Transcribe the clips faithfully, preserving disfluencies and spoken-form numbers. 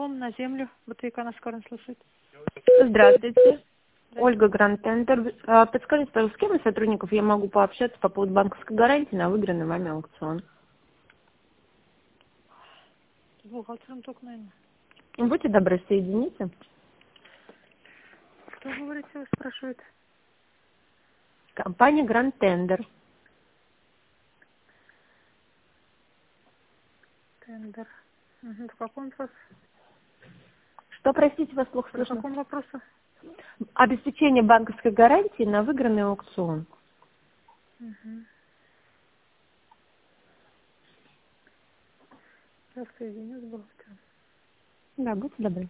аукцион на землю. БТК на скором слушает. Здравствуйте. Ольга Гранд Тендер. А, Подскажите, пожалуйста, с кем из сотрудников я могу пообщаться по поводу банковской гарантии на выигранный вами аукцион? С бухгалтером только, наверное. Будьте добры, соедините. Кто, говорите, вы спрашивает? Компания Гранд Тендер. Тендер. Угу. В каком вопросе? Что, простите, вас плохо В слышно? каком вопросе? Обеспечение банковской гарантии на выигранный аукцион. Угу. Сейчас соединю с бухгалтером. Да, будьте добры.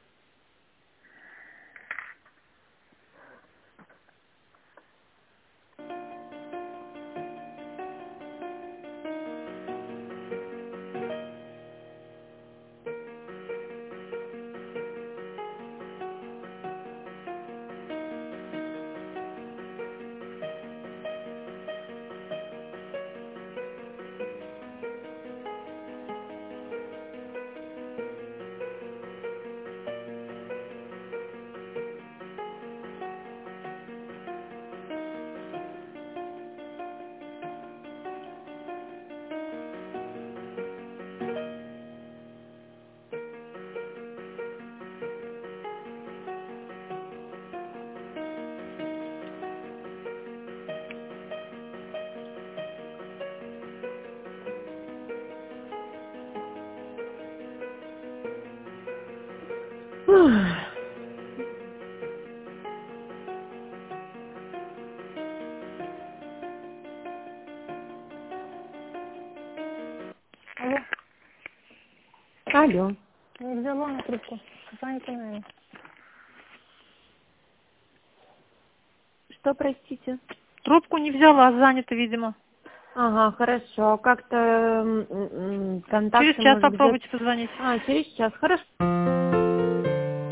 Ух. Алло. Алло. Не взяла на трубку. Занята, наверное. Что, простите? Трубку не взяла, занята, видимо. Ага, хорошо. Как-то м, м, контакты, Через час может, где-то... попробуйте позвонить. А, через час. Хорошо.